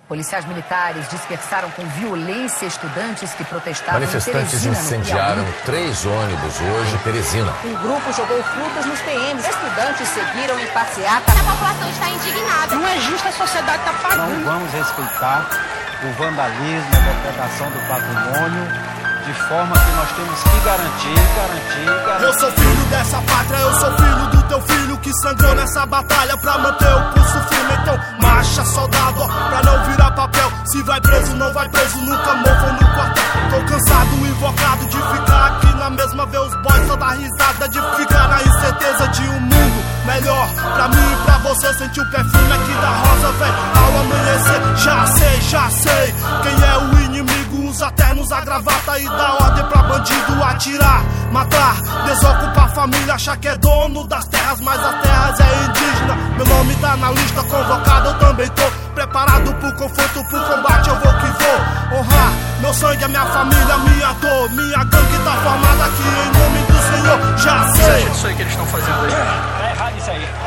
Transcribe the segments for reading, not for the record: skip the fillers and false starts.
Policiais militares dispersaram com violência estudantes que protestavam em Manifestantes Teresina, incendiaram 3 ônibus hoje em Teresina. Um grupo jogou frutas nos PMs. Estudantes seguiram em passeata. A população está indignada. Não é justo, a sociedade está pagando. Não vamos respeitar o vandalismo, a depredação do patrimônio, de forma que nós temos que garantir. Eu sou filho dessa pátria, eu sou filho do teu filho que sangrou nessa batalha pra manter o pulso firme. Então marcha, soldado, ó, pra não virar papel. Se vai preso, não vai preso, nunca mofam no quartel. Tô cansado, invocado de ficar aqui na mesma, ver os boys só dar risada, de ficar na incerteza de um mundo melhor. Pra mim e pra você sentir o perfume aqui da rosa, véi, ao amanhecer. Já sei, quem é o inimigo, usa ternos, a gravata e dá ordem pra bandido atirar, matar, desocupar a família, achar que é dono das terras, mas as terras é indígena. Meu nome tá na lista convocada, eu também tô preparado pro confronto, pro combate, eu vou que vou honrar meu sangue, a minha família, minha dor, minha gangue tá formada aqui em nome do Senhor. Já sei. Isso aí que eles estão fazendo aí. É errado isso aí.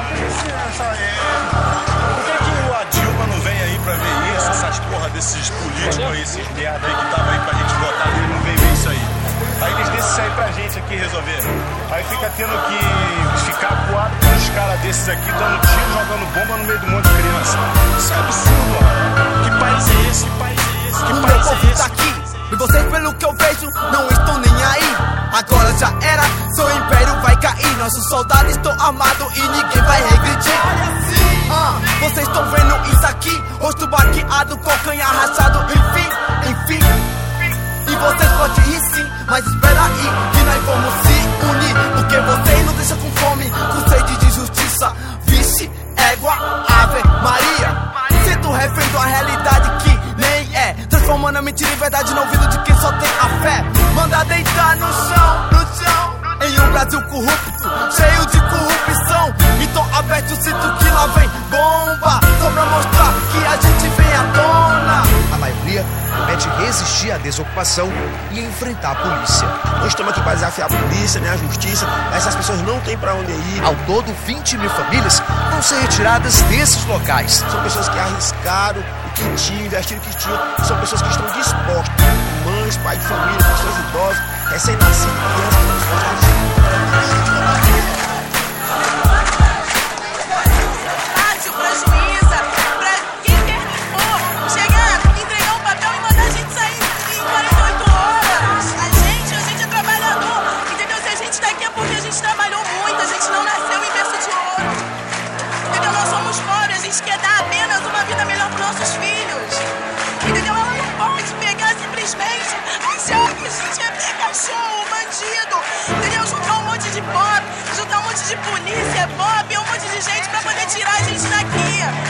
Por que a Dilma não vem aí pra ver isso? Essas porra desses políticos aí, esses merda aí que estavam aí pra gente votar, eles não vem ver isso aí. Aí eles deixam isso aí pra gente aqui resolver. Aí fica tendo que ficar acuado com uns caras desses aqui, dando tiro, jogando bomba no meio do monte de criança. Isso é absurdo, mano. Que país é esse? Que país é esse? Que o país meu povo é esse? tá aqui, e vocês pelo que eu vejo, não estão nem aí. Agora já era, seu império vai cair. Nossos soldados estão armados e ninguém vai regredir. Vocês estão vendo isso aqui, rosto baqueado, calcanhar rachado, enfim. E vocês podem rir sim, mas espera aí, que nós vamos se unir. Porque vocês não deixam com fome, com sede de justiça. Vixe, égua, ave, Maria. Sinto refém de uma realidade que nem é, transformando a mentira em verdade no ouvido de quem só tem a fé. Manda deitar no chão, em um Brasil corrupto, cheio de corrupção. Então aperte o cinto que lá vem bomba, só pra mostrar que a gente vem à tona. A maioria promete resistir à desocupação e enfrentar a polícia. Nós estamos aqui para desafiar a polícia, né, a justiça. Essas pessoas não têm para onde ir. Ao todo, 20 mil famílias vão ser retiradas desses locais. São pessoas que arriscaram o que tinham, investiram o que tinham. São pessoas que estão dispostas. Mães, pais de família, pessoas idosas, recém-nascidos, crianças. Juntar um monte de polícia, Bob, um monte de gente pra poder tirar a gente daqui.